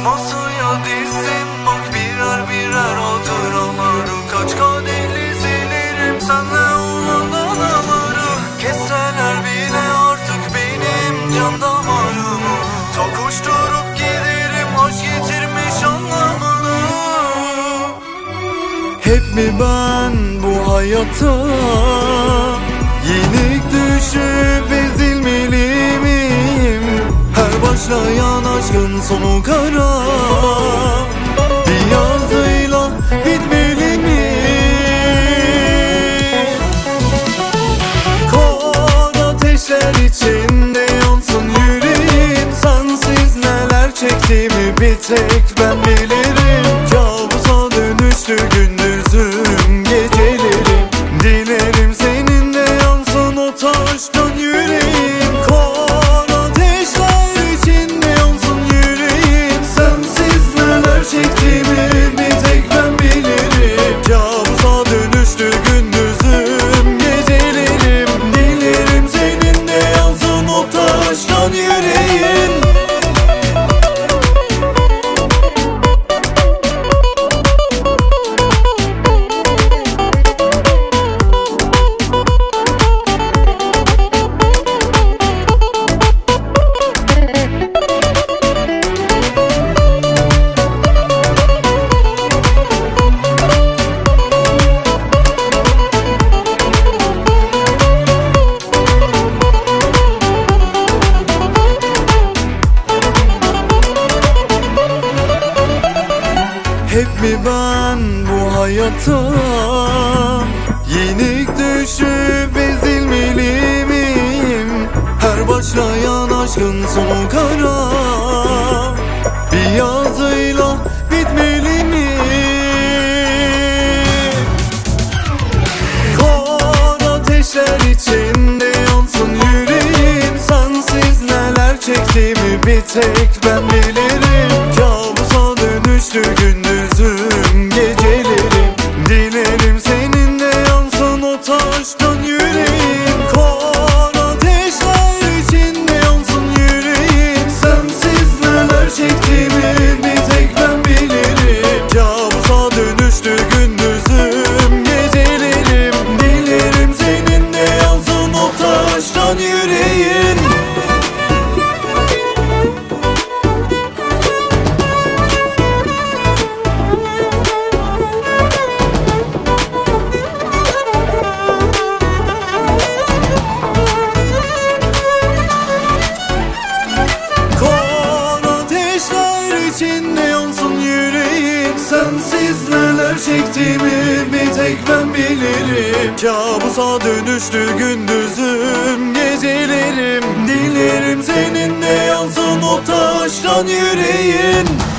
masaya dizdim, bak birer birer hatıraları. Kaç kadehli silerim senle olan anıları. Kesseler bile artık benim can damarımı. Tokuşturup giderim, aşk yitirmiş anlamını. Hep mi ben bu hayata yenik düşüp ezilmeli miyim? Her başlayan aşkın sonu kara, bir yazıyla bitmeli mi? Kor ateşler içinde yansın yüreğim. Sensiz neler çektiğimi bir tek ben bilirim. Kabusa dönüştü gündüzüm gecelerim. Dilerim senin de yansın o taştan yüreğim. Kor ateşler içinde yansın yüreğim. Sensiz neler çektiğimi bir tek ben bilirim. Kabusa dönüştü gündüzüm gecelerim. Dilerim senin de yansın o taştan yüreğin. Hep mi ben bu hayata yenik düşüp ezilmeli miyim? Her başlayan aşkın sonu kara, bir yazıyla bitmeli mi? Kor ateşler içinde yansın yüreğim. Sensiz neler çektiğimi bir tek ben bilirim. Kabusa dönüştü gündüzüm gecelerim. Dilerim senin de yansın o taştan yüreğim. Kor ateşler içinde yansın yüreğim. Sensiz neler çektiğimi bir tek ben bilirim. Kabusa dönüştü gündüzüm gecelerim. Dilerim senin de yansın o taştan yüreğin. İçinde yansın yüreğim. Sensiz neler çektiğimi bir tek ben bilirim. Kabusa dönüştü gündüzüm gecelerim. Dilerim senin de yansın o taştan yüreğin.